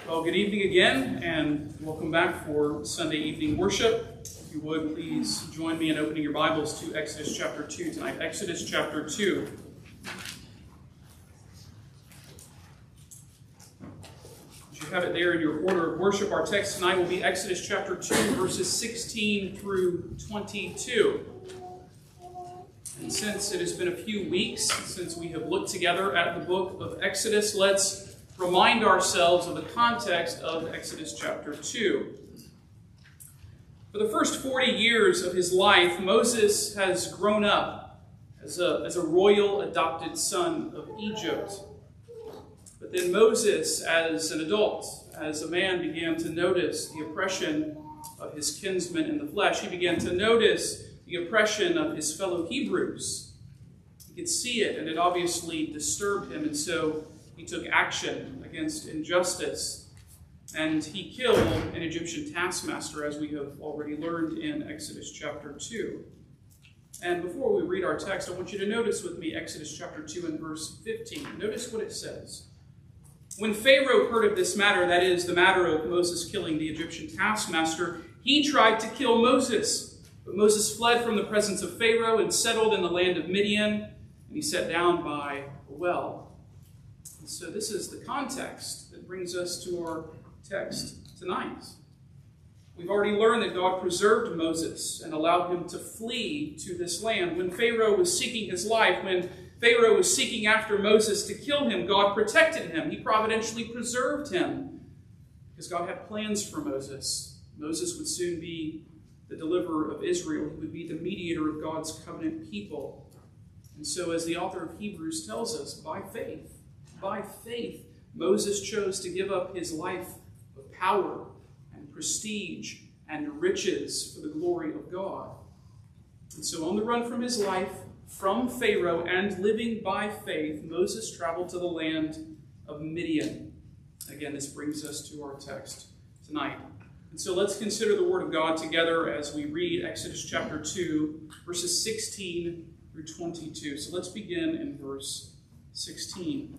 Well, good evening again, and welcome back for Sunday evening worship. If you would, please join me in opening your Bibles to Exodus chapter 2 tonight. Exodus chapter 2. As you have it there in your order of worship, our text tonight will be Exodus chapter 2, verses 16 through 22. And since it has been a few weeks since we have looked together at the book of Exodus, let's remind ourselves of the context of Exodus chapter 2. For the first 40 years of his life, Moses has grown up as a royal adopted son of Egypt. But then Moses, as an adult, as a man, began to notice the oppression of his kinsmen in the flesh. He began to notice the oppression of his fellow Hebrews. He could see it, and it obviously disturbed him, and so he took action against injustice, and he killed an Egyptian taskmaster, as we have already learned in Exodus chapter 2. And before we read our text, I want you to notice with me Exodus chapter 2 and verse 15. Notice what it says. When Pharaoh heard of this matter, that is, the matter of Moses killing the Egyptian taskmaster, he tried to kill Moses. But Moses fled from the presence of Pharaoh and settled in the land of Midian, and he sat down by a well. So this is the context that brings us to our text tonight. We've already learned that God preserved Moses and allowed him to flee to this land. When Pharaoh was seeking his life, when Pharaoh was seeking after Moses to kill him, God protected him. He providentially preserved him because God had plans for Moses. Moses would soon be the deliverer of Israel. He would be the mediator of God's covenant people. And so, as the author of Hebrews tells us, by faith, Moses chose to give up his life of power and prestige and riches for the glory of God. And so on the run from his life, from Pharaoh, and living by faith, Moses traveled to the land of Midian. Again, this brings us to our text tonight. And so let's consider the Word of God together as we read Exodus chapter 2, verses 16 through 22. So let's begin in verse 16.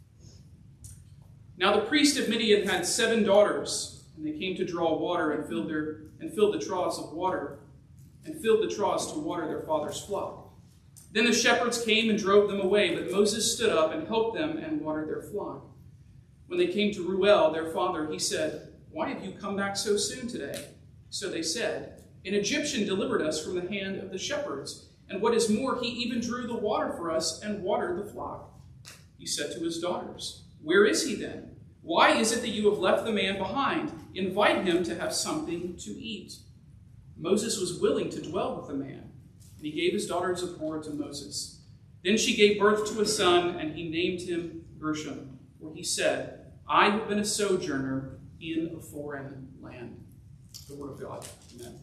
Now the priest of Midian had 7 daughters, and they came to draw water and filled the troughs of water, and filled the troughs to water their father's flock. Then the shepherds came and drove them away, but Moses stood up and helped them and watered their flock. When they came to Reuel, their father, he said, "Why have you come back so soon today?" So they said, "An Egyptian delivered us from the hand of the shepherds, and what is more, he even drew the water for us and watered the flock." He said to his daughters, "Where is he then? Why is it that you have left the man behind? Invite him to have something to eat." Moses was willing to dwell with the man, and he gave his daughter Zipporah to Moses. Then she gave birth to a son, and he named him Gershom, for he said, "I have been a sojourner in a foreign land." The word of God. Amen.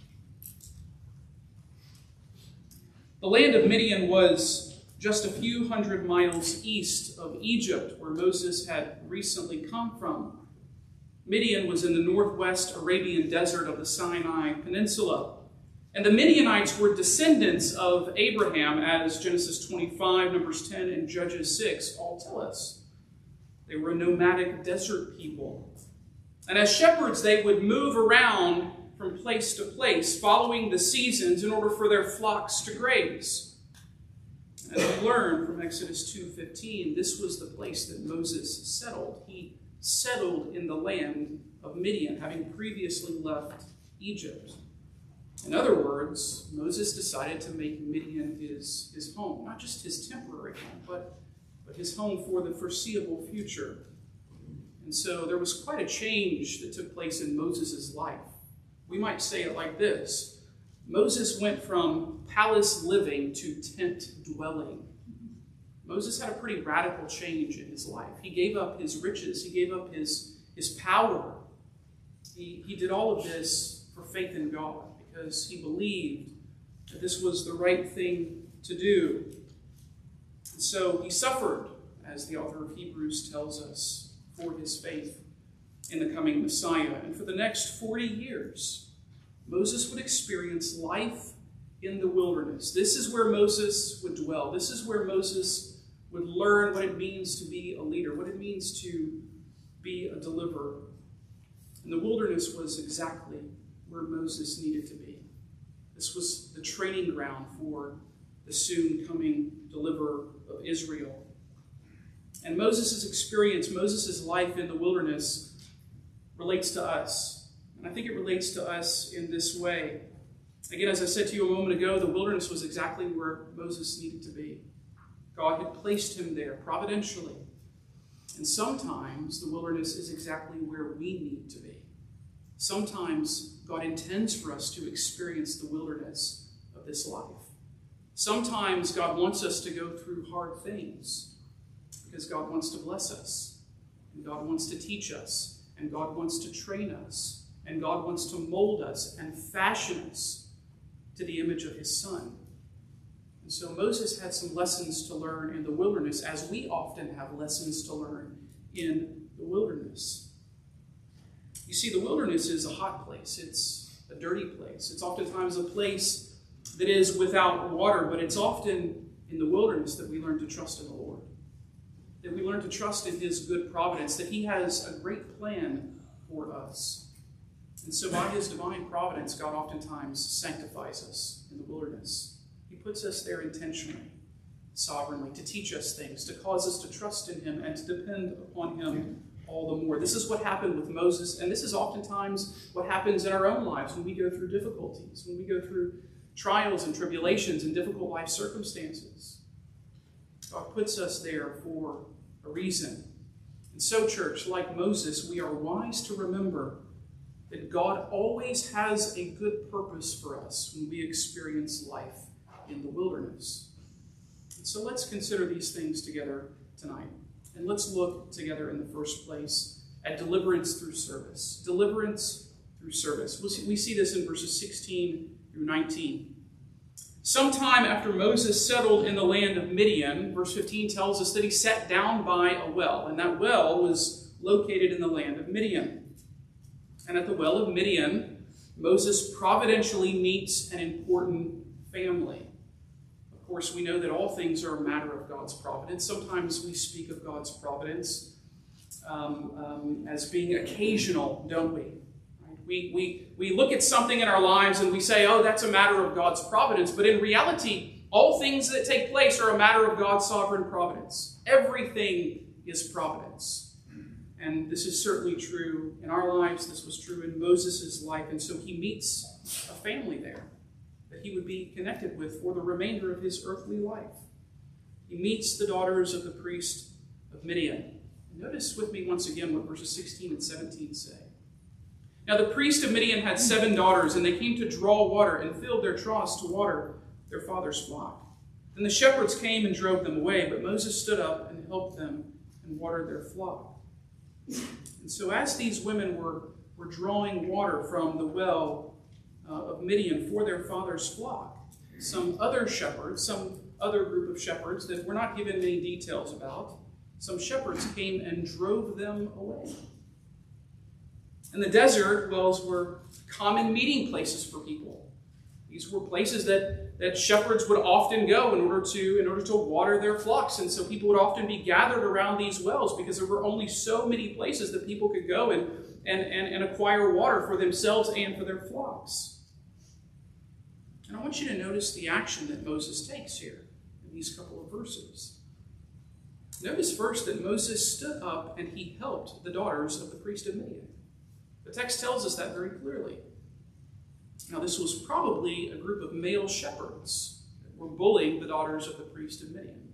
The land of Midian was just a few hundred miles east of Egypt, where Moses had recently come from. Midian was in the northwest Arabian desert of the Sinai Peninsula. And the Midianites were descendants of Abraham, as Genesis 25, Numbers 10, and Judges 6 all tell us. They were a nomadic desert people. And as shepherds, they would move around from place to place, following the seasons in order for their flocks to graze. As we learn from Exodus 2:15, this was the place that Moses settled. He settled in the land of Midian, having previously left Egypt. In other words, Moses decided to make Midian his home, not just his temporary home, but his home for the foreseeable future. And so there was quite a change that took place in Moses' life. We might say it like this. Moses went from palace living to tent dwelling. Moses had a pretty radical change in his life. He gave up his riches. He gave up his power. He did all of this for faith in God because he believed that this was the right thing to do. And so he suffered, as the author of Hebrews tells us, for his faith in the coming Messiah. And for the next 40 years, Moses would experience life in the wilderness. This is where Moses would dwell. This is where Moses would learn what it means to be a leader, what it means to be a deliverer. And the wilderness was exactly where Moses needed to be. This was the training ground for the soon coming deliverer of Israel. And Moses' experience, Moses' life in the wilderness relates to us. And I think it relates to us in this way. Again, as I said to you a moment ago, the wilderness was exactly where Moses needed to be. God had placed him there providentially. And sometimes the wilderness is exactly where we need to be. Sometimes God intends for us to experience the wilderness of this life. Sometimes God wants us to go through hard things because God wants to bless us, and God wants to teach us, and God wants to train us, and God wants to mold us and fashion us to the image of his Son. And so Moses had some lessons to learn in the wilderness, as we often have lessons to learn in the wilderness. You see, the wilderness is a hot place. It's a dirty place. It's oftentimes a place that is without water, but it's often in the wilderness that we learn to trust in the Lord, that we learn to trust in his good providence, that he has a great plan for us. And so by his divine providence, God oftentimes sanctifies us in the wilderness. He puts us there intentionally, sovereignly, to teach us things, to cause us to trust in him and to depend upon him all the more. This is what happened with Moses, and this is oftentimes what happens in our own lives when we go through difficulties, when we go through trials and tribulations and difficult life circumstances. God puts us there for a reason. And so, church, like Moses, we are wise to remember that God always has a good purpose for us when we experience life in the wilderness. And so let's consider these things together tonight. And let's look together in the first place at deliverance through service. Deliverance through service. We see this in verses 16 through 19. Sometime after Moses settled in the land of Midian, verse 15 tells us that he sat down by a well, and that well was located in the land of Midian. And at the well of Midian, Moses providentially meets an important family. Of course, we know that all things are a matter of God's providence. Sometimes we speak of God's providence as being occasional, don't we? We look at something in our lives and we say, oh, that's a matter of God's providence. But in reality, all things that take place are a matter of God's sovereign providence. Everything is providence. And this is certainly true in our lives. This was true in Moses' life. And so he meets a family there that he would be connected with for the remainder of his earthly life. He meets the daughters of the priest of Midian. Notice with me once again what verses 16 and 17 say. Now the priest of Midian had 7 daughters, and they came to draw water and filled their troughs to water their father's flock. Then the shepherds came and drove them away, but Moses stood up and helped them and watered their flock. And so as these women were drawing water from the well of Midian for their father's flock, some other shepherds, some other group of shepherds that we're not given many details about, some shepherds came and drove them away. And the desert wells were common meeting places for people. These were places that shepherds would often go in order to water their flocks. And so people would often be gathered around these wells because there were only so many places that people could go and acquire water for themselves and for their flocks. And I want you to notice the action that Moses takes here in these couple of verses. Notice first that Moses stood up and he helped the daughters of the priest of Midian. The text tells us that very clearly. Now, this was probably a group of male shepherds that were bullying the daughters of the priest of Midian.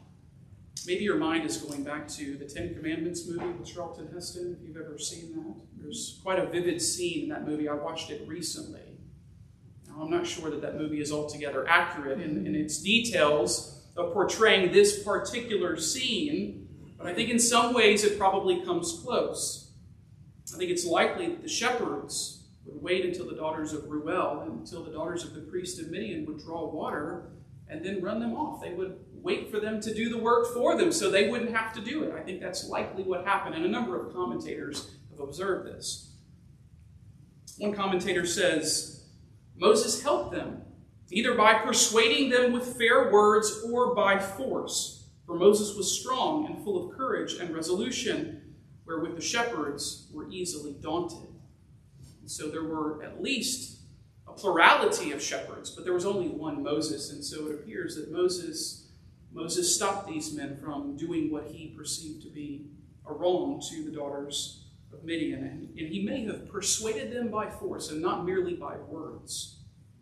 Maybe your mind is going back to the Ten Commandments movie with Charlton Heston, if you've ever seen that. There's quite a vivid scene in that movie. I watched it recently. Now, I'm not sure that movie is altogether accurate in its details of portraying this particular scene, but I think in some ways it probably comes close. I think it's likely that the shepherds would wait until the daughters of Reuel and until the daughters of the priest of Midian would draw water and then run them off. They would wait for them to do the work for them so they wouldn't have to do it. I think that's likely what happened, and a number of commentators have observed this. One commentator says, Moses helped them, either by persuading them with fair words or by force, for Moses was strong and full of courage and resolution. wherewith the shepherds were easily daunted. And so there were at least a plurality of shepherds, but there was only one Moses, and so it appears that Moses stopped these men from doing what he perceived to be a wrong to the daughters of Midian, and he may have persuaded them by force and not merely by words.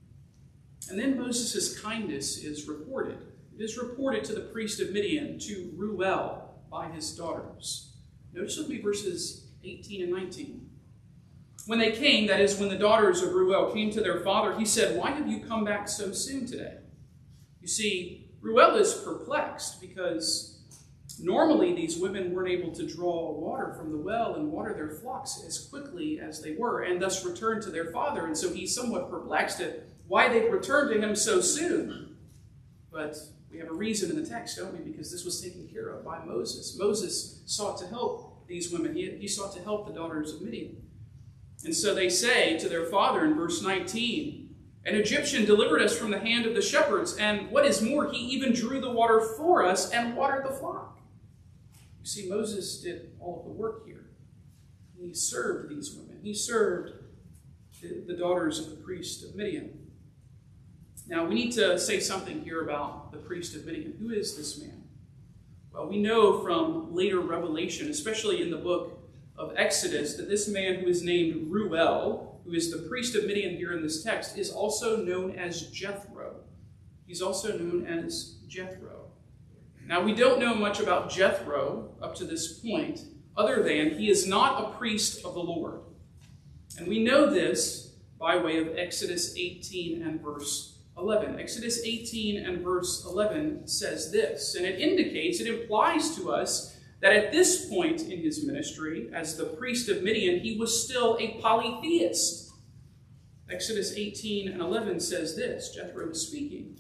And then Moses' kindness is reported. It is reported to the priest of Midian, to Reuel, by his daughters. Notice with me verses 18 and 19. When they came, that is, when the daughters of Reuel came to their father, he said, "Why have you come back so soon today?" You see, Reuel is perplexed because normally these women weren't able to draw water from the well and water their flocks as quickly as they were, and thus return to their father. And so he's somewhat perplexed at why they'd returned to him so soon. But we have a reason in the text, don't we? Because this was taken care of by Moses. Moses sought to help these women. He sought to help the daughters of Midian. And so they say to their father in verse 19, "An Egyptian delivered us from the hand of the shepherds, and what is more, he even drew the water for us and watered the flock." You see, Moses did all of the work here. He served these women. He served the daughters of the priest of Midian. Now, we need to say something here about the priest of Midian. Who is this man? Well, we know from later revelation, especially in the book of Exodus, that this man who is named Reuel, who is the priest of Midian here in this text, is also known as Jethro. He's also known as Jethro. Now, we don't know much about Jethro up to this point, other than he is not a priest of the Lord. And we know this by way of Exodus 18 and verse 11. Exodus 18 and verse 11 says this, and it implies to us that at this point in his ministry, as the priest of Midian, he was still a polytheist. Exodus 18 and 11 says this, Jethro is speaking.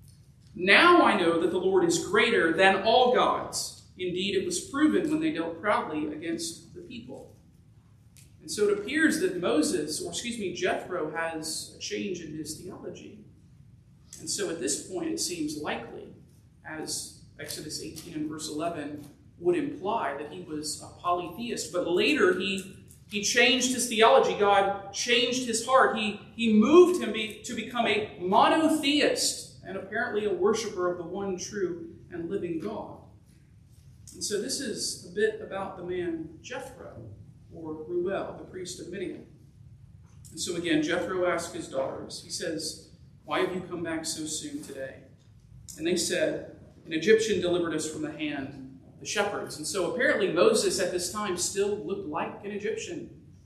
"Now I know that the Lord is greater than all gods. Indeed, it was proven when they dealt proudly against the people." And so it appears that Jethro has a change in his theology. And so at this point, it seems likely, as Exodus 18 and verse 11 would imply, that he was a polytheist. But later, he changed his theology. God changed his heart. He moved him to become a monotheist and apparently a worshiper of the one true and living God. And so this is a bit about the man Jethro, or Reuel, the priest of Midian. And so again, Jethro asked his daughters, he says, "Why have you come back so soon today?" And they said, "An Egyptian delivered us from the hand of the shepherds." And so apparently Moses at this time still looked like an Egyptian.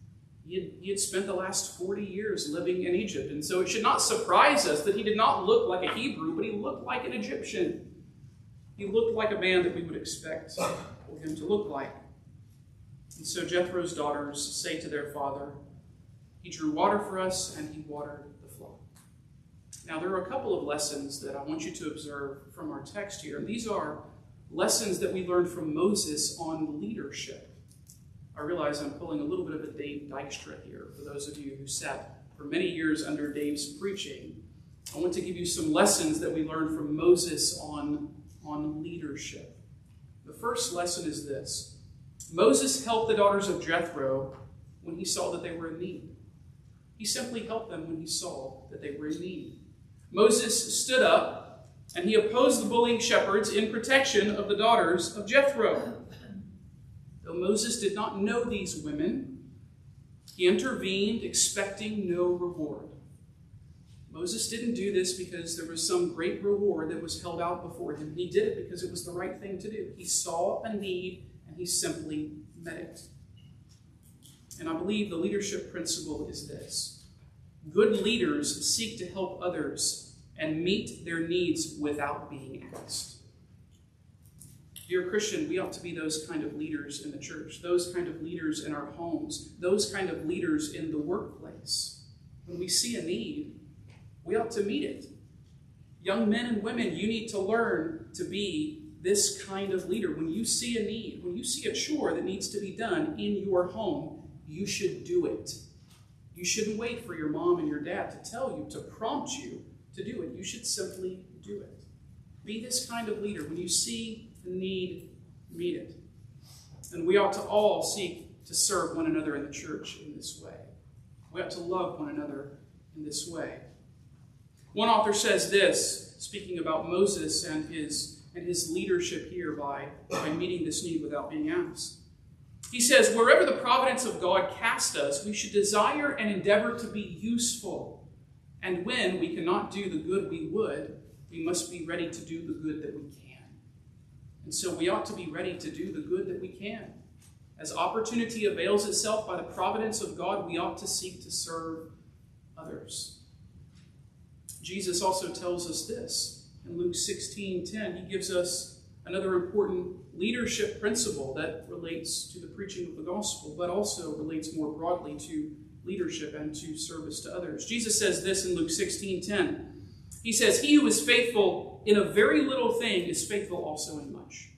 He had spent the last 40 years living in Egypt. And so it should not surprise us that he did not look like a Hebrew, but he looked like an Egyptian. He looked like a man that we would expect for him to look like. And so Jethro's daughters say to their father, "He drew water for us and he watered the flock." Now, there are a couple of lessons that I want you to observe from our text here. And these are lessons that we learned from Moses on leadership. I realize I'm pulling a little bit of a Dave Dykstra here. For those of you who sat for many years under Dave's preaching, I want to give you some lessons that we learned from Moses on leadership. The first lesson is this. Moses helped the daughters of Jethro when he saw that they were in need. He simply helped them when he saw that they were in need. Moses stood up and he opposed the bullying shepherds in protection of the daughters of Jethro. Though Moses did not know these women, he intervened expecting no reward. Moses didn't do this because there was some great reward that was held out before him. He did it because it was the right thing to do. He saw a need and he simply met it. And I believe the leadership principle is this. Good leaders seek to help others and meet their needs without being asked. Dear Christian, we ought to be those kind of leaders in the church, those kind of leaders in our homes, those kind of leaders in the workplace. When we see a need, we ought to meet it. Young men and women, you need to learn to be this kind of leader. When you see a need, when you see a chore that needs to be done in your home, you should do it. You shouldn't wait for your mom and your dad to tell you, to prompt you to do it. You should simply do it. Be this kind of leader. When you see the need, meet it. And we ought to all seek to serve one another in the church in this way. We ought to love one another in this way. One author says this, speaking about Moses and his leadership here by meeting this need without being asked. He says, wherever the providence of God cast us, we should desire and endeavor to be useful. And when we cannot do the good we would, we must be ready to do the good that we can. And so we ought to be ready to do the good that we can. As opportunity avails itself by the providence of God, we ought to seek to serve others. Jesus also tells us this in Luke 16:10. He gives us another important leadership principle that relates to the preaching of the gospel, but also relates more broadly to leadership and to service to others. Jesus says this in Luke 16:10. He says, he who is faithful in a very little thing is faithful also in much.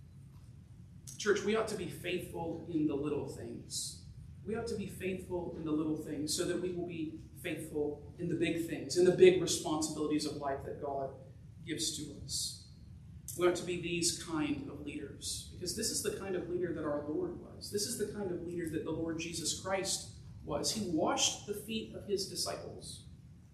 Church, we ought to be faithful in the little things. We ought to be faithful in the little things so that we will be faithful in the big things, in the big responsibilities of life that God gives to us. We ought to be these kind of leaders, because this is the kind of leader that our Lord was. This is the kind of leader that the Lord Jesus Christ was. He washed the feet of his disciples.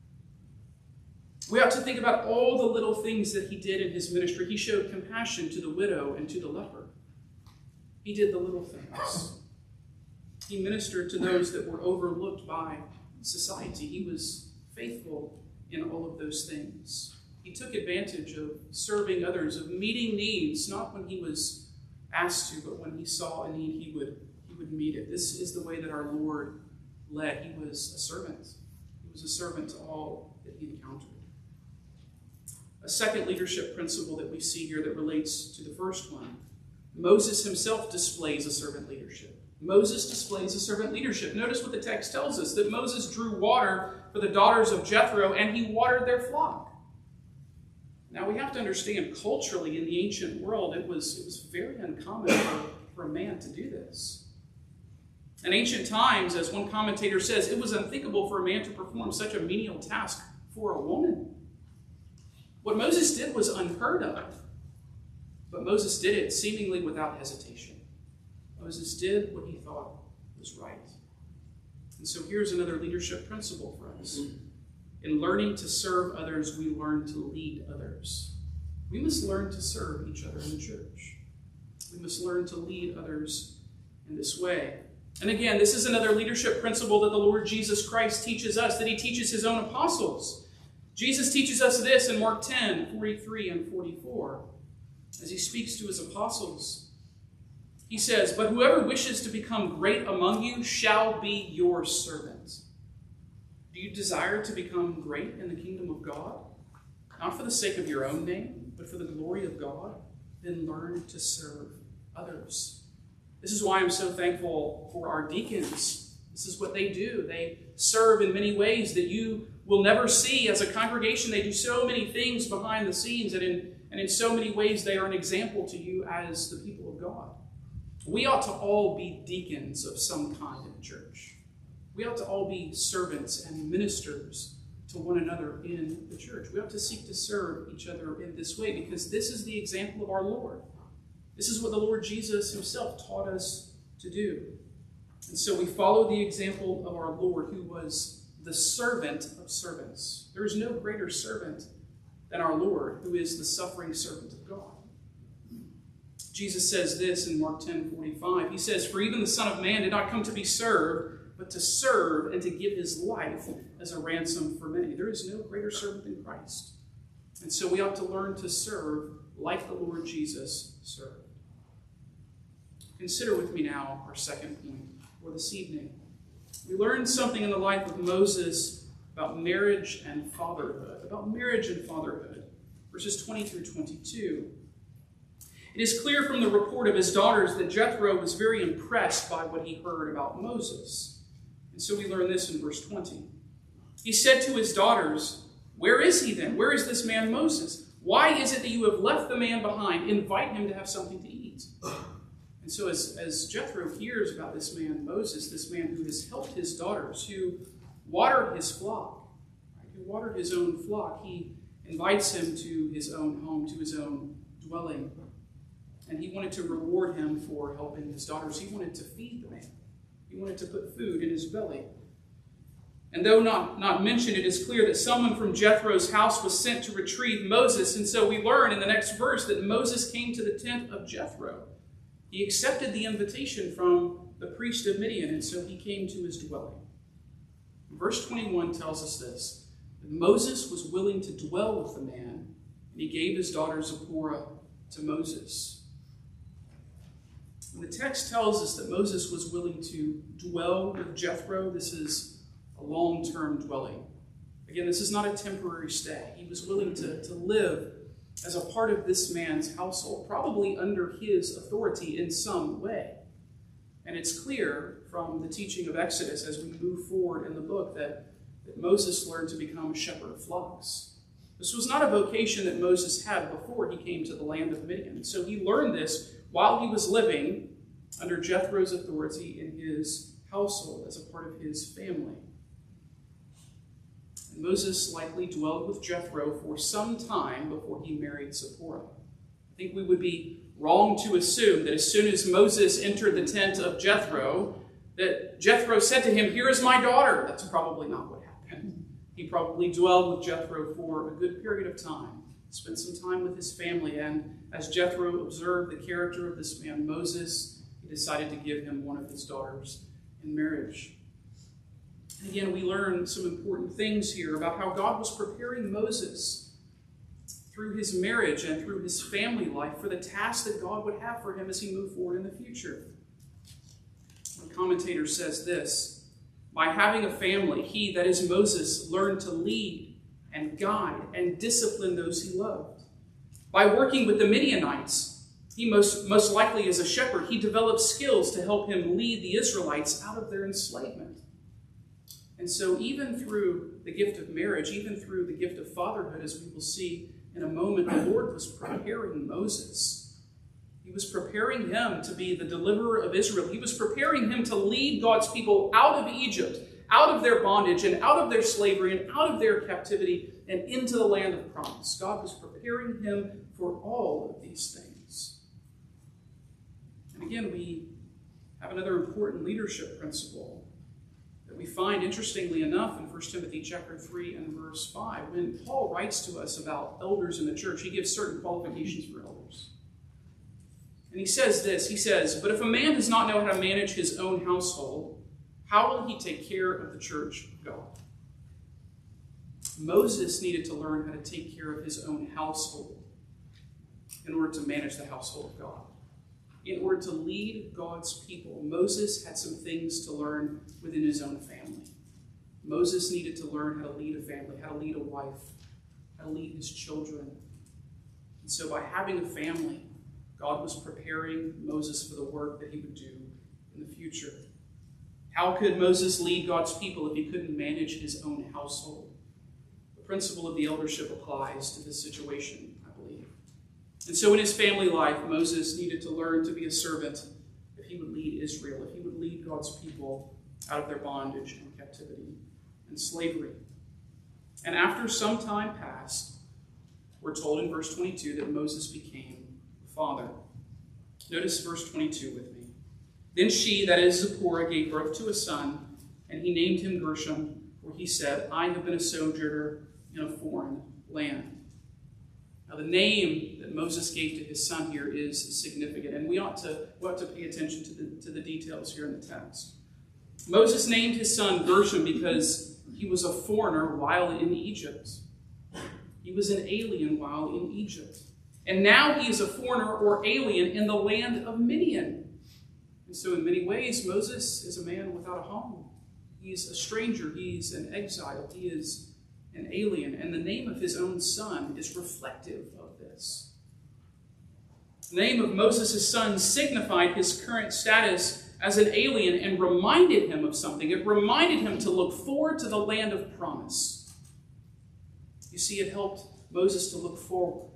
We ought to think about all the little things that he did in his ministry. He showed compassion to the widow and to the leper. He did the little things. He ministered to those that were overlooked by society. He was faithful in all of those things. He took advantage of serving others, of meeting needs, not when he was asked to, but when he saw a need, he would meet it. This is the way that our Lord led. He was a servant. He was a servant to all that he encountered. A second leadership principle that we see here that relates to the first one. Moses himself displays a servant leadership. Moses displays a servant leadership. Notice what the text tells us, that Moses drew water for the daughters of Jethro, and he watered their flock. Now, we have to understand, culturally in the ancient world, it was very uncommon for a man to do this. In ancient times, as one commentator says, it was unthinkable for a man to perform such a menial task for a woman. What Moses did was unheard of, but Moses did it seemingly without hesitation. Moses did what he thought was right. And so here's another leadership principle for us. In learning to serve others, we learn to lead others. We must learn to serve each other in the church. We must learn to lead others in this way. And again, this is another leadership principle that the Lord Jesus Christ teaches us, that he teaches his own apostles. Jesus teaches us this in Mark 10:43 and 44. As he speaks to his apostles, he says, "But whoever wishes to become great among you shall be your servant." Do you desire to become great in the kingdom of God? Not for the sake of your own name, but for the glory of God? Then learn to serve others. This is why I'm so thankful for our deacons. This is what they do. They serve in many ways that you will never see as a congregation. They do so many things behind the scenes, and in so many ways they are an example to you as the people of God. We ought to all be deacons of some kind in the church. We ought to all be servants and ministers to one another in the church. We ought to seek to serve each other in this way, because this is the example of our Lord. This is what the Lord Jesus himself taught us to do. And so we follow the example of our Lord, who was the servant of servants. There is no greater servant than our Lord, who is the suffering servant of God. Jesus says this in Mark 10:45. He says, "For even the Son of Man did not come to be served, but to serve and to give his life as a ransom for many." There is no greater servant than Christ. And so we ought to learn to serve like the Lord Jesus served. Consider with me now our second point for this evening. We learned something in the life of Moses about marriage and fatherhood. Verses 20 through 22. It is clear from the report of his daughters that Jethro was very impressed by what he heard about Moses. And so we learn this in verse 20. He said to his daughters, "Where is he then? Where is this man Moses? Why is it that you have left the man behind? Invite him to have something to eat." And so as Jethro hears about this man Moses, this man who has helped his daughters, who watered his flock, who watered his own flock, he invites him to his own home, to his own dwelling. And he wanted to reward him for helping his daughters. He wanted to feed the man. He wanted to put food in his belly. And though not mentioned, it is clear that someone from Jethro's house was sent to retrieve Moses. And so we learn in the next verse that Moses came to the tent of Jethro. He accepted the invitation from the priest of Midian, and so he came to his dwelling. Verse 21 tells us this, that Moses was willing to dwell with the man, and he gave his daughter Zipporah to Moses. And the text tells us that Moses was willing to dwell with Jethro. This is a long-term dwelling. Again, this is not a temporary stay. He was willing to live as a part of this man's household, probably under his authority in some way. And it's clear from the teaching of Exodus as we move forward in the book that Moses learned to become a shepherd of flocks. This was not a vocation that Moses had before he came to the land of Midian. So he learned this while he was living under Jethro's authority in his household as a part of his family. And Moses likely dwelled with Jethro for some time before he married Zipporah. I think we would be wrong to assume that as soon as Moses entered the tent of Jethro, that Jethro said to him, "Here is my daughter." That's probably not what happened. He probably dwelled with Jethro for a good period of time, spent some time with his family, and as Jethro observed the character of this man, Moses, he decided to give him one of his daughters in marriage. And again, we learn some important things here about how God was preparing Moses through his marriage and through his family life for the task that God would have for him as he moved forward in the future. One commentator says this, "By having a family, he, that is Moses, learned to lead and guide and discipline those he loved. By working with the Midianites, he most likely as a shepherd, he developed skills to help him lead the Israelites out of their enslavement." And so even through the gift of marriage, even through the gift of fatherhood, as we will see in a moment, the Lord was preparing Moses. He was preparing him to be the deliverer of Israel. He was preparing him to lead God's people out of Egypt, out of their bondage and out of their slavery and out of their captivity and into the land of promise. God was preparing him for all of these things. And again, we have another important leadership principle that we find, interestingly enough, in 1 Timothy chapter 3 and verse 5. When Paul writes to us about elders in the church, he gives certain qualifications for elders. And he says this, he says, "But if a man does not know how to manage his own household, how will he take care of the church of God?" Moses needed to learn how to take care of his own household in order to manage the household of God. In order to lead God's people, Moses had some things to learn within his own family. Moses needed to learn how to lead a family, how to lead a wife, how to lead his children. And so by having a family, God was preparing Moses for the work that he would do in the future. How could Moses lead God's people if he couldn't manage his own household? The principle of the eldership applies to this situation, I believe. And so in his family life, Moses needed to learn to be a servant if he would lead Israel, if he would lead God's people out of their bondage and captivity and slavery. And after some time passed, we're told in verse 22 that Moses became a father. Notice verse 22 with me. "Then she, that is Zipporah, gave birth to a son, and he named him Gershom, for he said, I have been a sojourner in a foreign land." Now, the name that Moses gave to his son here is significant, and we ought to pay attention to the details here in the text. Moses named his son Gershom because he was a foreigner while in Egypt. He was an alien while in Egypt. And now he is a foreigner or alien in the land of Midian. And so in many ways, Moses is a man without a home. He's a stranger. He's an exile. He is an alien, and the name of his own son is reflective of this. The name of Moses' son signified his current status as an alien and reminded him of something. It reminded him to look forward to the land of promise. You see, it helped Moses to look forward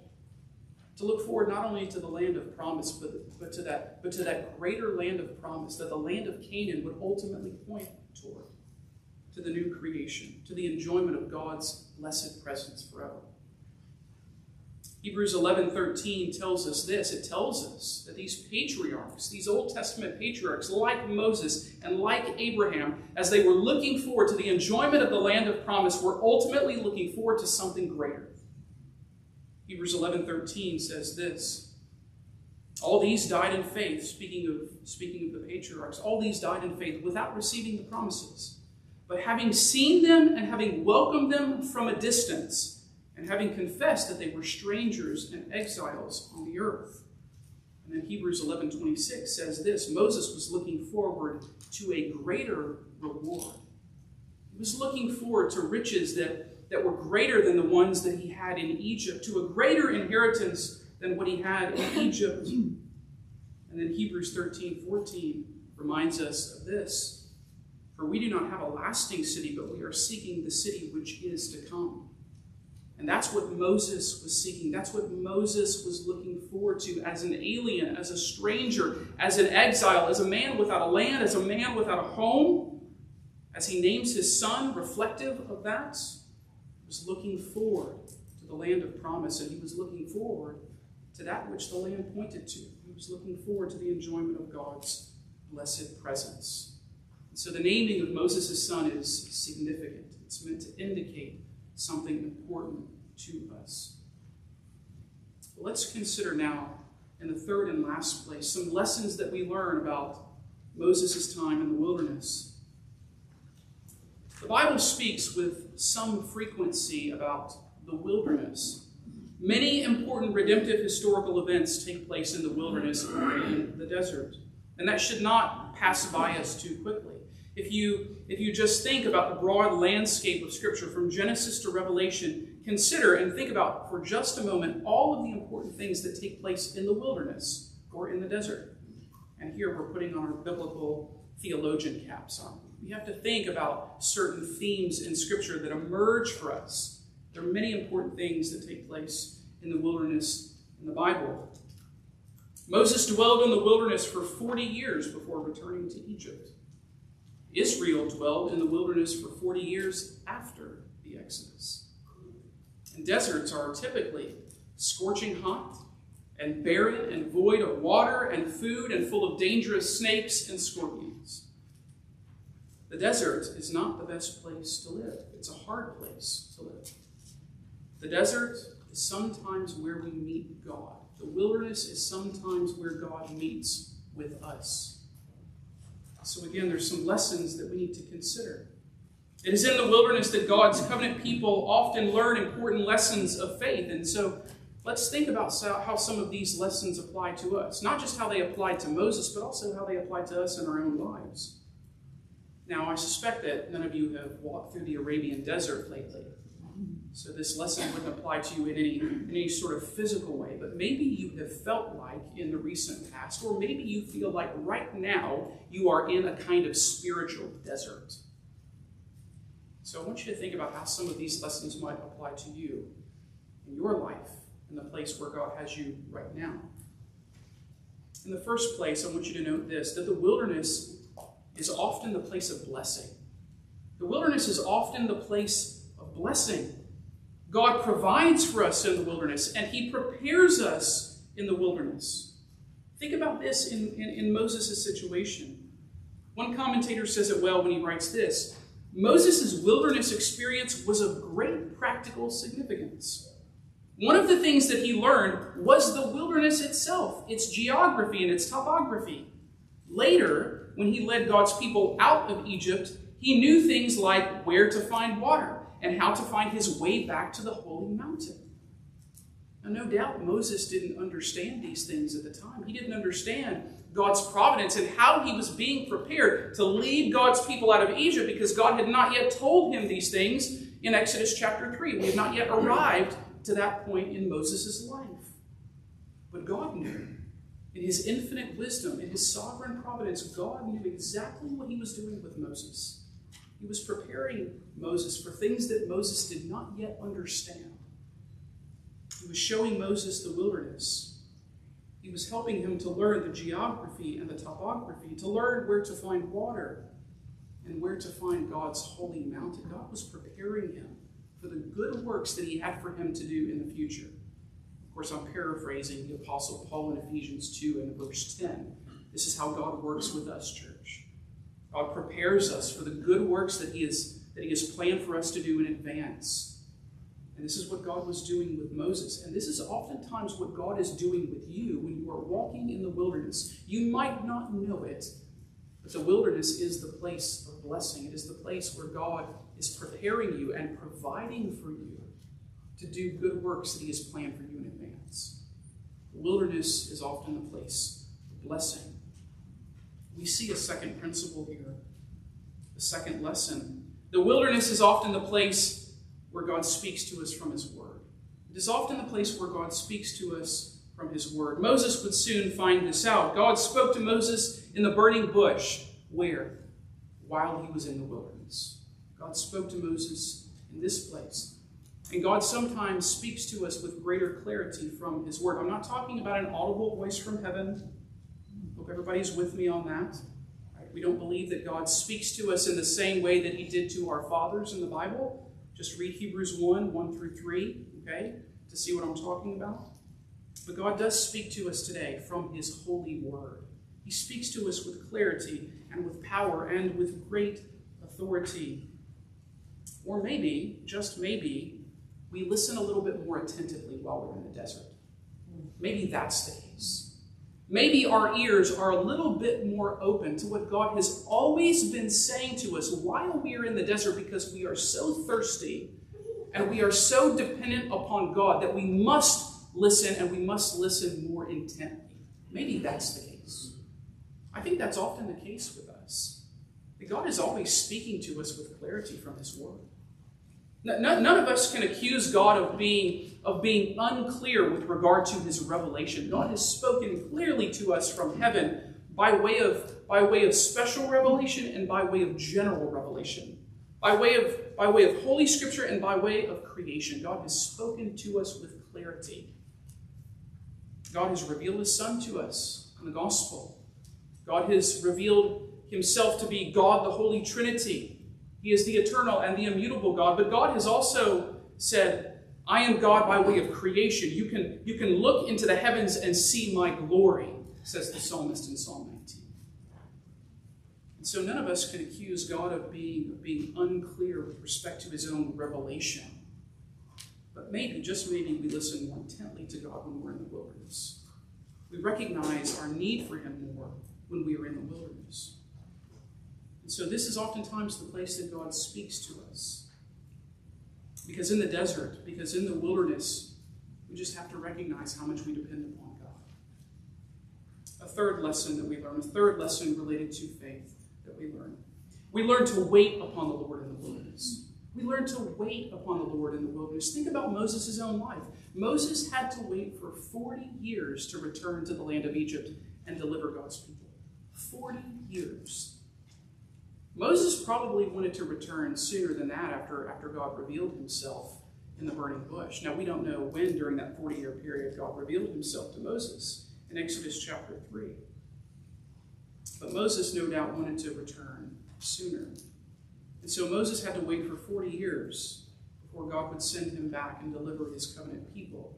not only to the land of promise, but to that greater land of promise that the land of Canaan would ultimately point toward. To the new creation, to the enjoyment of God's blessed presence forever. Hebrews 11:13 tells us this. It tells us that these patriarchs, these Old Testament patriarchs, like Moses and like Abraham, as they were looking forward to the enjoyment of the land of promise, were ultimately looking forward to something greater. Hebrews 11:13 says this. All these died in faith, speaking of the patriarchs, all these died in faith without receiving the promises. But having seen them and having welcomed them from a distance, and having confessed that they were strangers and exiles on the earth. And then Hebrews 11:26 says this, Moses was looking forward to a greater reward. He was looking forward to riches that were greater than the ones that he had in Egypt, to a greater inheritance than what he had in Egypt. And then Hebrews 13:14 reminds us of this. For we do not have a lasting city, but we are seeking the city which is to come. And that's what Moses was seeking. That's what Moses was looking forward to as an alien, as a stranger, as an exile, as a man without a land, as a man without a home. As he names his son, reflective of that, he was looking forward to the land of promise, and he was looking forward to that which the land pointed to. He was looking forward to the enjoyment of God's blessed presence. And so the naming of Moses' son is significant. It's meant to indicate something important to us. But let's consider now, in the third and last place, some lessons that we learn about Moses' time in the wilderness. The Bible speaks with some frequency about the wilderness. Many important redemptive historical events take place in the wilderness or in the desert. And that should not pass by us too quickly. If you just think about the broad landscape of Scripture from Genesis to Revelation, consider and think about for just a moment all of the important things that take place in the wilderness or in the desert. And here we're putting on our biblical theologian caps on. We have to think about certain themes in Scripture that emerge for us. There are many important things that take place in the wilderness in the Bible. Moses dwelled in the wilderness for 40 years before returning to Egypt. Israel dwelled in the wilderness for 40 years after the Exodus. And deserts are typically scorching hot and barren and void of water and food and full of dangerous snakes and scorpions. The desert is not the best place to live. It's a hard place to live. The desert is sometimes where we meet God. The wilderness is sometimes where God meets with us. So again, there's some lessons that we need to consider. It is in the wilderness that God's covenant people often learn important lessons of faith. And so let's think about how some of these lessons apply to us. Not just how they applied to Moses, but also how they apply to us in our own lives. Now, I suspect that none of you have walked through the Arabian desert lately. So this lesson wouldn't apply to you in any sort of physical way, but maybe you have felt like in the recent past, or maybe you feel like right now you are in a kind of spiritual desert. So I want you to think about how some of these lessons might apply to you in your life, in the place where God has you right now. In the first place, I want you to note this, that the wilderness is often the place of blessing. The wilderness is often the place of blessing. God provides for us in the wilderness, and he prepares us in the wilderness. Think about this in Moses' situation. One commentator says it well when he writes this: Moses' wilderness experience was of great practical significance. One of the things that he learned was the wilderness itself, its geography and its topography. Later, when he led God's people out of Egypt, he knew things like where to find water and how to find his way back to the holy mountain. Now, no doubt Moses didn't understand these things at the time. He didn't understand God's providence and how he was being prepared to lead God's people out of Egypt, because God had not yet told him these things in Exodus chapter 3. We had not yet arrived to that point in Moses' life. But God knew. In his infinite wisdom, in his sovereign providence, God knew exactly what he was doing with Moses. He was preparing Moses for things that Moses did not yet understand. He was showing Moses the wilderness. He was helping him to learn the geography and the topography, to learn where to find water and where to find God's holy mountain. God was preparing him for the good works that he had for him to do in the future. Of course, I'm paraphrasing the Apostle Paul in Ephesians 2 and verse 10. This is how God works with us, church. God prepares us for the good works that He has planned for us to do in advance. And this is what God was doing with Moses. And this is oftentimes what God is doing with you when you are walking in the wilderness. You might not know it, but the wilderness is the place of blessing. It is the place where God is preparing you and providing for you to do good works that He has planned for you in advance. The wilderness is often the place of blessing. We see a second principle here, a second lesson. The wilderness is often the place where God speaks to us from His Word. It is often the place where God speaks to us from His Word. Moses would soon find this out. God spoke to Moses in the burning bush. Where? While he was in the wilderness. God spoke to Moses in this place. And God sometimes speaks to us with greater clarity from His Word. I'm not talking about an audible voice from heaven. Hope everybody's with me on that. We don't believe that God speaks to us in the same way that He did to our fathers in the Bible. Just read Hebrews 1 through 3, okay, to see what I'm talking about. But God does speak to us today from His holy Word. He speaks to us with clarity and with power and with great authority. Or maybe, just maybe, we listen a little bit more attentively while we're in the desert. Maybe that's the case. Maybe our ears are a little bit more open to what God has always been saying to us while we are in the desert, because we are so thirsty and we are so dependent upon God that we must listen, and we must listen more intently. Maybe that's the case. I think that's often the case with us. That God is always speaking to us with clarity from His Word. None of us can accuse God of being unclear with regard to His revelation. God has spoken clearly to us from heaven by way of special revelation and by way of general revelation. By way of Holy Scripture and by way of creation. God has spoken to us with clarity. God has revealed His Son to us in the gospel. God has revealed Himself to be God, the Holy Trinity. He is the eternal and the immutable God. But God has also said, I am God by way of creation. You can look into the heavens and see my glory, says the psalmist in Psalm 19. And so none of us can accuse God of being unclear with respect to His own revelation. But maybe, just maybe, we listen more intently to God when we're in the wilderness. We recognize our need for Him more when we are in the wilderness. And so this is oftentimes the place that God speaks to us. Because in the desert, because in the wilderness, we just have to recognize how much we depend upon God. A third lesson that we learn, a third lesson related to faith that we learn. We learn to wait upon the Lord in the wilderness. We learn to wait upon the Lord in the wilderness. Think about Moses' own life. Moses had to wait for 40 years to return to the land of Egypt and deliver God's people. 40 years. Moses probably wanted to return sooner than that after God revealed Himself in the burning bush. Now, we don't know when during that 40-year period God revealed Himself to Moses in Exodus chapter 3. But Moses no doubt wanted to return sooner. And so Moses had to wait for 40 years before God would send him back and deliver His covenant people.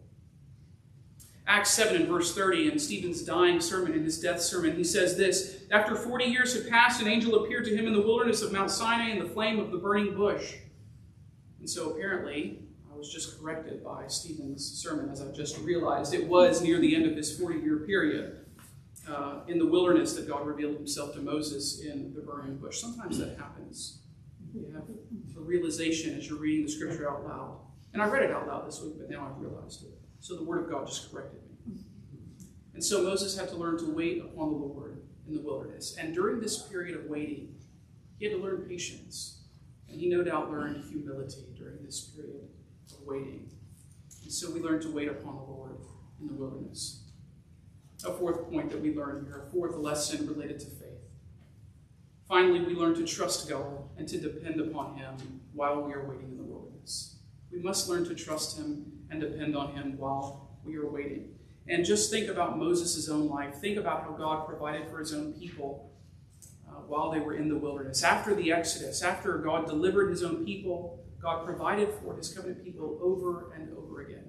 Acts 7 and verse 30, in Stephen's dying sermon, in his death sermon, he says this: after 40 years had passed, an angel appeared to him in the wilderness of Mount Sinai in the flame of the burning bush. And so apparently, I was just corrected by Stephen's sermon, as I just realized. It was near the end of his 40-year period in the wilderness that God revealed Himself to Moses in the burning bush. Sometimes that happens. You have a realization as you're reading the Scripture out loud. And I read it out loud this week, but now I've realized it. So the Word of God just corrected me. And so Moses had to learn to wait upon the Lord in the wilderness. And during this period of waiting, he had to learn patience. And he no doubt learned humility during this period of waiting. And so we learn to wait upon the Lord in the wilderness. A fourth point that we learn here, a fourth lesson related to faith. Finally, we learn to trust God and to depend upon Him while we are waiting in the wilderness. We must learn to trust Him and depend on Him while we are waiting. And just think about Moses' own life. Think about how God provided for His own people while they were in the wilderness. After the Exodus, after God delivered His own people, God provided for His covenant people over and over again.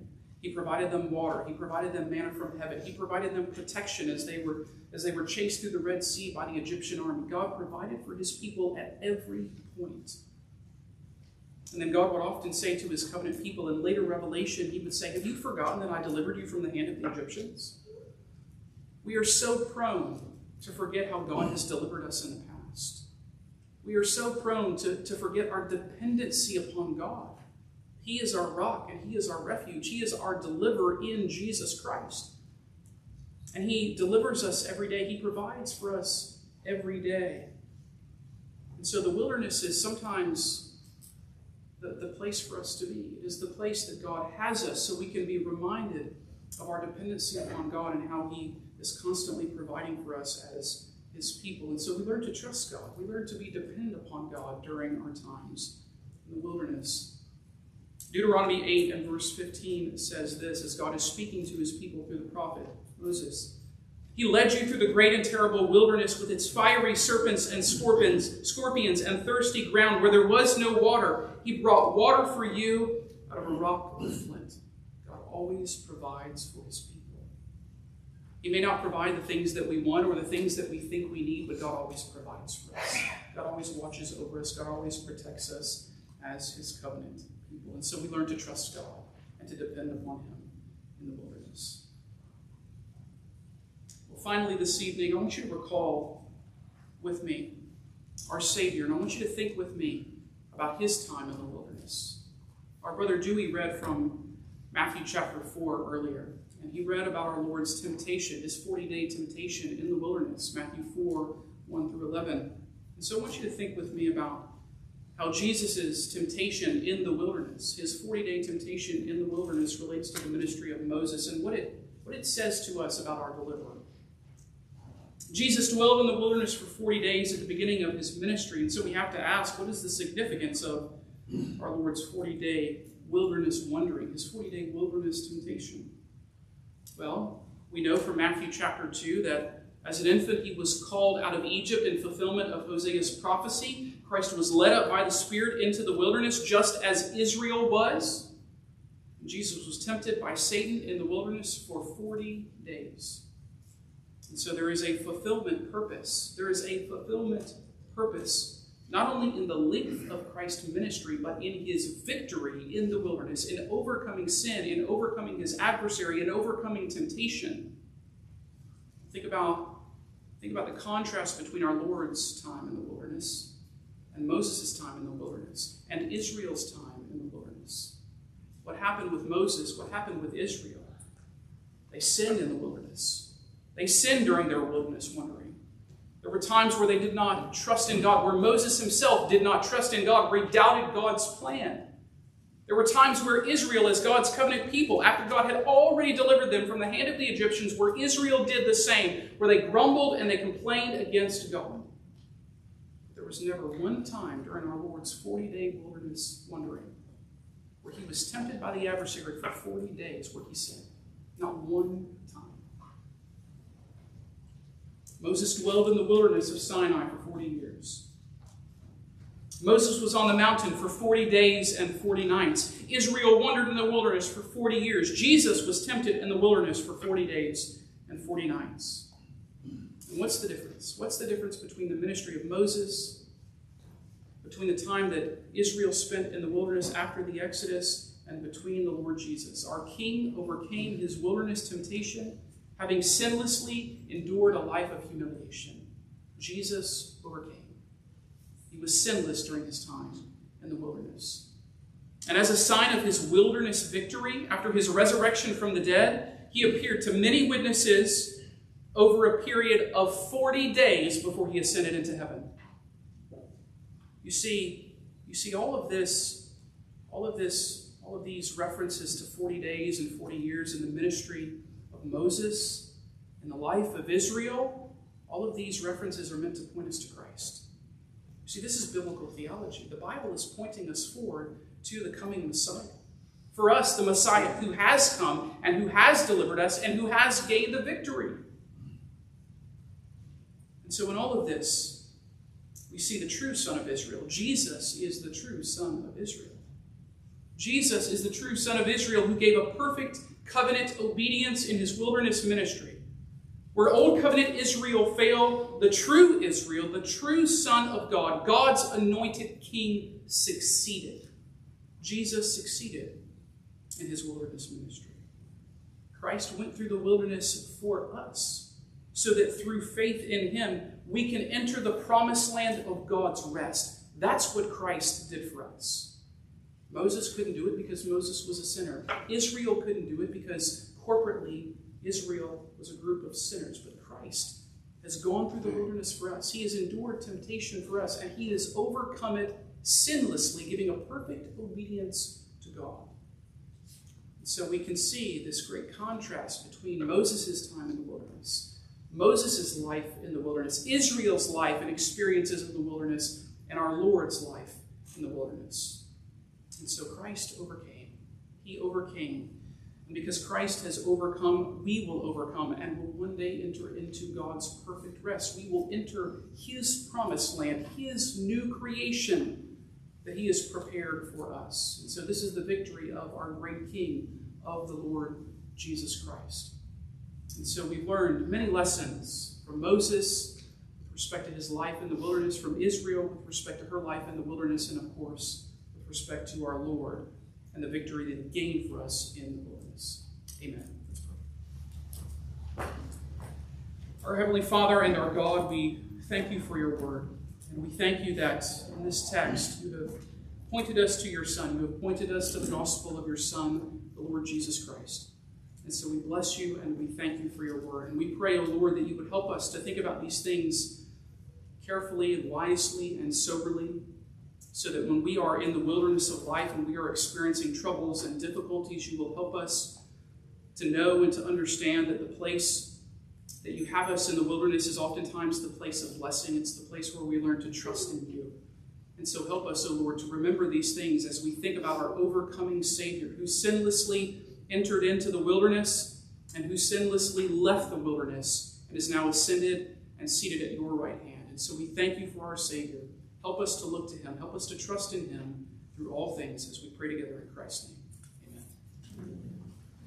He provided them water. He provided them manna from heaven. He provided them protection as they were chased through the Red Sea by the Egyptian army. God provided for his people at every point. And then God would often say to his covenant people in later Revelation, he would say, have you forgotten that I delivered you from the hand of the Egyptians? We are so prone to forget how God has delivered us in the past. We are so prone to forget our dependency upon God. He is our rock and he is our refuge. He is our deliverer in Jesus Christ. And he delivers us every day. He provides for us every day. And so the wilderness is sometimes the place for us to be. It is the place that God has us so we can be reminded of our dependency upon God and how he is constantly providing for us as his people. And so we learn to trust God. We learn to be dependent upon God during our times in the wilderness. Deuteronomy 8 and verse 15 says this, as God is speaking to his people through the prophet Moses. He led you through the great and terrible wilderness with its fiery serpents and scorpions and thirsty ground where there was no water. He brought water for you out of a rock of flint. God always provides for his people. He may not provide the things that we want or the things that we think we need, but God always provides for us. God always watches over us. God always protects us as his covenant people. And so we learn to trust God and to depend upon him in the wilderness. Well, finally this evening, I want you to recall with me our Savior, and I want you to think with me about his time in the wilderness. Our brother Dewey read from Matthew chapter 4 earlier, and he read about our Lord's temptation, his 40-day temptation in the wilderness, Matthew 4, 1 through 11. And so I want you to think with me about how Jesus' temptation in the wilderness, his 40-day temptation in the wilderness, relates to the ministry of Moses and what it says to us about our deliverer. Jesus dwelled in the wilderness for 40 days at the beginning of his ministry, and so we have to ask, what is the significance of our Lord's 40-day wilderness wandering, his 40-day wilderness temptation? Well, we know from Matthew chapter 2 that as an infant he was called out of Egypt in fulfillment of Hosea's prophecy. Christ was led up by the Spirit into the wilderness just as Israel was. Jesus was tempted by Satan in the wilderness for 40 days. And so there is a fulfillment purpose. There is a fulfillment purpose, not only in the length of Christ's ministry, but in his victory in the wilderness, in overcoming sin, in overcoming his adversary, in overcoming temptation. Think about the contrast between our Lord's time in the wilderness and Moses' time in the wilderness and Israel's time in the wilderness. What happened with Moses? What happened with Israel? They sinned in the wilderness. They sinned during their wilderness wandering. There were times where they did not trust in God, where Moses himself did not trust in God, where he doubted God's plan. There were times where Israel, as God's covenant people, after God had already delivered them from the hand of the Egyptians, where Israel did the same, where they grumbled and they complained against God. There was never one time during our Lord's 40-day wilderness wandering where he was tempted by the adversary for 40 days where he sinned. Not one time. Moses dwelled in the wilderness of Sinai for 40 years. Moses was on the mountain for 40 days and 40 nights. Israel wandered in the wilderness for 40 years. Jesus was tempted in the wilderness for 40 days and 40 nights. And what's the difference? What's the difference between the ministry of Moses, between the time that Israel spent in the wilderness after the Exodus, and between the Lord Jesus? Our King overcame his wilderness temptation, having sinlessly endured a life of humiliation. Jesus overcame. He was sinless during his time in the wilderness. And as a sign of his wilderness victory, after his resurrection from the dead, he appeared to many witnesses over a period of 40 days before he ascended into heaven. You see all of these references to 40 days and 40 years in the ministry of Moses, in the life of Israel. All of these references are meant to point us to Christ. You see, this is biblical theology. The Bible is pointing us forward to the coming Messiah. For us, the Messiah who has come and who has delivered us and who has gained the victory. And so in all of this, we see the true Son of Israel. Jesus is the true Son of Israel. Jesus is the true Son of Israel who gave a perfect covenant obedience in his wilderness ministry. Where Old Covenant Israel failed, the true Israel, the true Son of God, God's anointed King, succeeded. Jesus succeeded in his wilderness ministry. Christ went through the wilderness for us, so that through faith in him, we can enter the promised land of God's rest. That's what Christ did for us. Moses couldn't do it because Moses was a sinner. Israel couldn't do it because corporately Israel was a group of sinners. But Christ has gone through the wilderness for us. He has endured temptation for us, and he has overcome it sinlessly, giving a perfect obedience to God. And so we can see this great contrast between Moses' time in the wilderness, Moses' life in the wilderness, Israel's life and experiences in the wilderness, and our Lord's life in the wilderness. And so Christ overcame. He overcame. And because Christ has overcome, we will overcome and will one day enter into God's perfect rest. We will enter his promised land, his new creation that he has prepared for us. And so this is the victory of our great King, of the Lord Jesus Christ. And so we've learned many lessons from Moses with respect to his life in the wilderness, from Israel with respect to her life in the wilderness, and of course, with respect to our Lord and the victory that he gained for us in the wilderness. Amen. Let's pray. Our Heavenly Father and our God, we thank you for your word. And we thank you that in this text you have pointed us to your Son. You have pointed us to the gospel of your Son, the Lord Jesus Christ. And so we bless you and we thank you for your word. And we pray, O Lord, that you would help us to think about these things carefully and wisely and soberly, so that when we are in the wilderness of life and we are experiencing troubles and difficulties, you will help us to know and to understand that the place that you have us in the wilderness is oftentimes the place of blessing. It's the place where we learn to trust in you. And so help us, O Lord, to remember these things as we think about our overcoming Savior, who sinlessly entered into the wilderness and who sinlessly left the wilderness and is now ascended and seated at your right hand. And so we thank you for our Savior. Help us to look to him. Help us to trust in him through all things as we pray together in Christ's name. Amen.